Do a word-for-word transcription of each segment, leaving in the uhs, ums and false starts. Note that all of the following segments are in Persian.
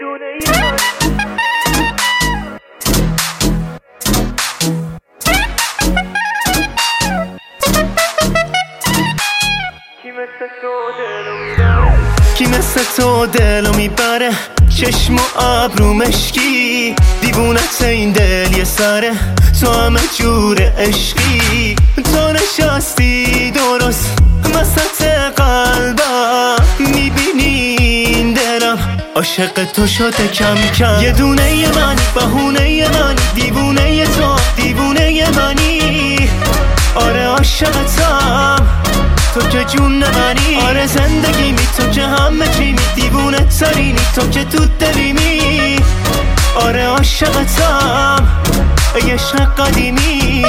کی مثل تو دلو میبره چشم و ابرو مشکی دیوونت این دل یه سره تو همه جور عشقی تو نشستی درست وسط قلبم میبینی این دلم عاشق تو شده کم کم یه دونه ی من بهونه من دیوونه تو دیوونه منی آره عاشقتم تو که جون منی آره زندگی می تو که همه چی می دیوونه ترینی تو که تو دلیمی آره عاشقتم ای عشق قدیمی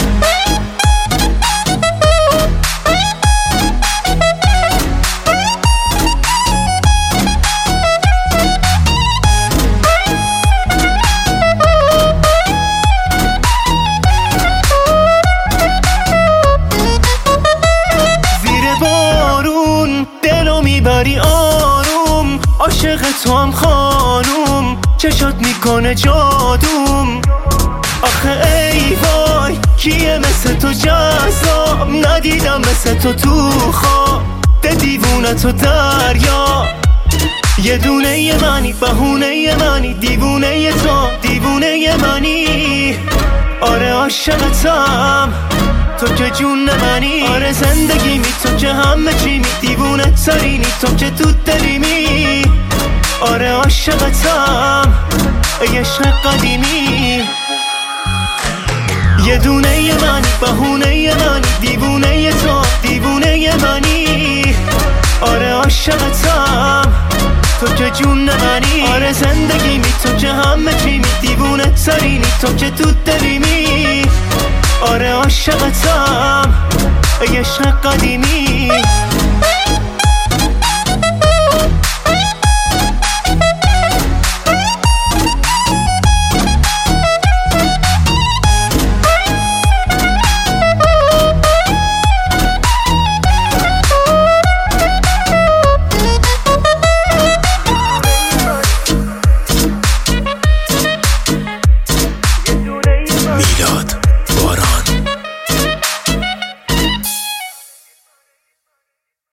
بری آروم عاشق تو هم خانوم چشات میکنه جادوم آخه ای وای کیه مثل تو جذاب ندیدم مثل تو تو خواب ده دیوونه تو دریا یه دونه ی منی بهونه ی منی دیوونه ی تو دیوونه ی منی آره عاشقتم تو که جون منی آره زندگی می تو که همه چی می دیوونه ترینی تو که تو دلیمی آره عاشقتم ای عشق قدیمی یه دونه ی منی بهونه ی منی دیوونه ی تو دیوونه ی منی آره عاشقتم تو که جون منی آره زندگی می تو که همه چی می دیوونه ترینی تو که تو دلیمی آره عاشقتم ای عشق قدیمی